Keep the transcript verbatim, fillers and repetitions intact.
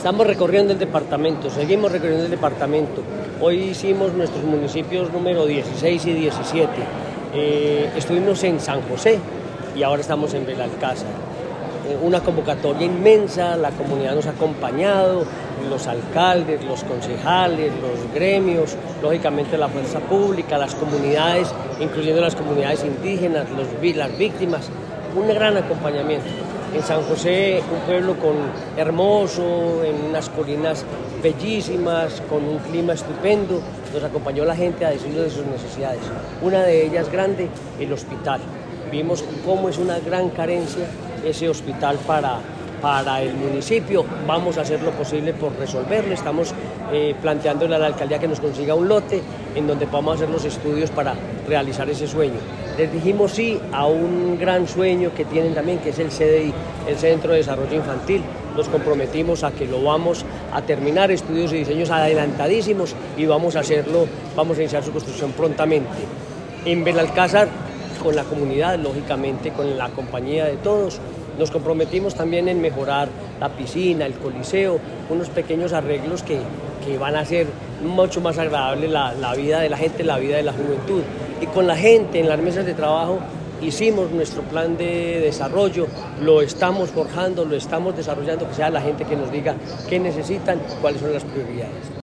Estamos recorriendo el departamento, seguimos recorriendo el departamento. Hoy hicimos nuestros municipios número dieciséis y diecisiete. Eh, estuvimos en San José y ahora estamos en Belalcázar. Eh, una convocatoria inmensa, la comunidad nos ha acompañado, los alcaldes, los concejales, los gremios, lógicamente la fuerza pública, las comunidades, incluyendo las comunidades indígenas, los, las víctimas, un gran acompañamiento. En San José, un pueblo con hermoso, en unas colinas bellísimas, con un clima estupendo, nos acompañó la gente a decirnos de sus necesidades. Una de ellas grande, el hospital. Vimos cómo es una gran carencia ese hospital para, para el municipio. Vamos a hacer lo posible por resolverlo. Estamos eh, planteándole a la alcaldía que nos consiga un lote en donde podamos hacer los estudios para realizar ese sueño. Les dijimos sí a un gran sueño que tienen también, que es el C D I, el Centro de Desarrollo Infantil. Nos comprometimos a que lo vamos a terminar, estudios y diseños adelantadísimos, y vamos a hacerlo, vamos a iniciar su construcción prontamente. En Belalcázar, con la comunidad, lógicamente, con la compañía de todos, nos comprometimos también en mejorar la piscina, el coliseo, unos pequeños arreglos que, que van a hacer mucho más agradable la, la vida de la gente, la vida de la juventud. Y con la gente en las mesas de trabajo hicimos nuestro plan de desarrollo, lo estamos forjando, lo estamos desarrollando, que sea la gente que nos diga qué necesitan, cuáles son las prioridades.